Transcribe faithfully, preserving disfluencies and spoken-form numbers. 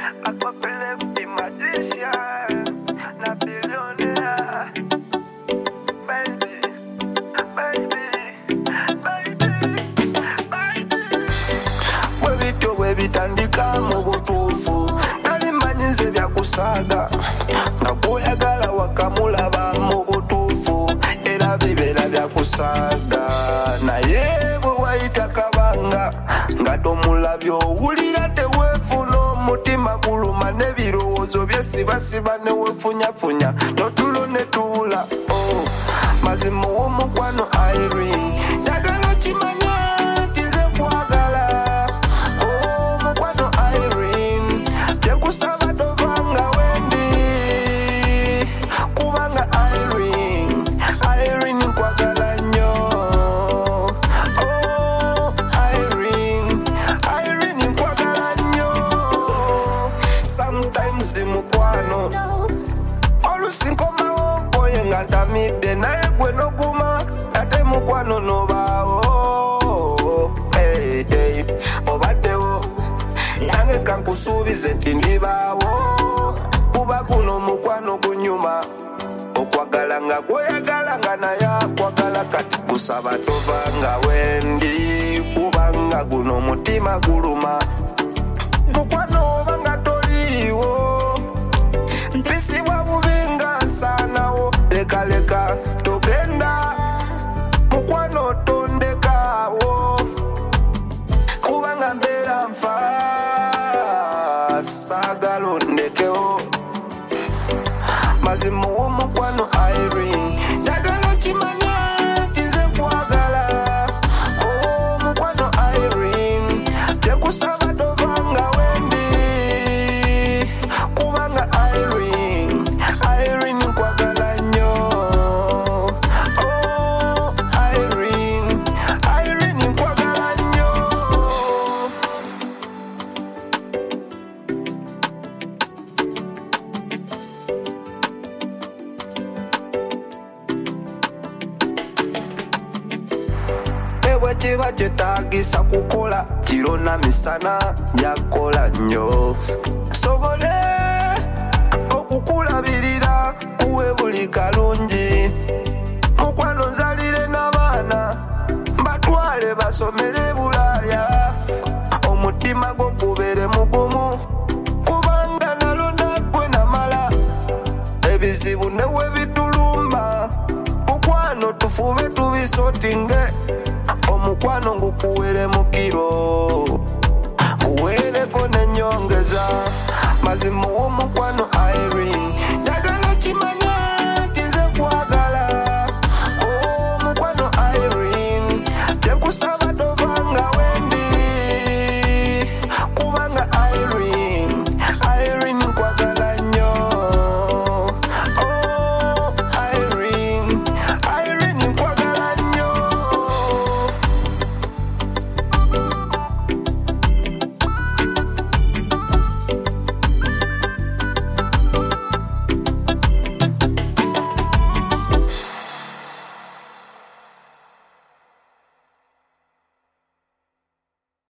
Aquapele the magician, na billionaire. Baby, baby, baby, baby. Webito webitandika mu butuufu nali mmanyize byakusaga nga bw'oyagala wakamulaba mu butuufu era bibeera byakusaga naye bwe wayita kabanga nga tomulabye owulira teweefuna omutima guluma n'ebirowoozo byesibasiba newefunyafunya notulo ne tuula oh, mazima w'omukwano Irene njagala okimanya nti nze nkwagala oh, mukwano Irene tekusaba tovanga wendi kubanga Irene Irene nkwagala nnyo oh, Irene Irene nkwagala nnyo sometimes di mukwano olusi nkomawo mpoye nga ntamidde naye gwe noguma ate mukwano nobaawo hey, hey, obaddewo nange kankusuubize nti ndibaawo kuba guno mukwano gunyuma okwagala nga gwoyagala nga naye akwagala kati kusaba tovanga wendi kubanga guno mutima guluma mukwano obanga toliiwo mpisibwa bubi nga nsaanawo leka leka togenda mukwano tondekaawo kubanga mbeera nfa saagala ondekewo mazima w'omukwano Irene njagala okimanya nti nze nkwagala oh, mukwano Irene tekusaba tovanga wendi kubanga Irene Irene nkwagala nnyo oh, Irene Irene nkwagala nnyo. Ewe kiba kyetaagisa kukola kiro na misana njakola nnyo sobole okukulabirira kuwe buli kalungi mukwano nzalire n'abaana mbatwale basomere Bulaaya omutima gwo gubeere mugumu kubanga nalonda gwe namala ebizibu ne we bitulumba mukwano tufube tubisotinge omukwano ngukuwere mu kiro uwereko n'ennyongeza mazima w'omukwano Irene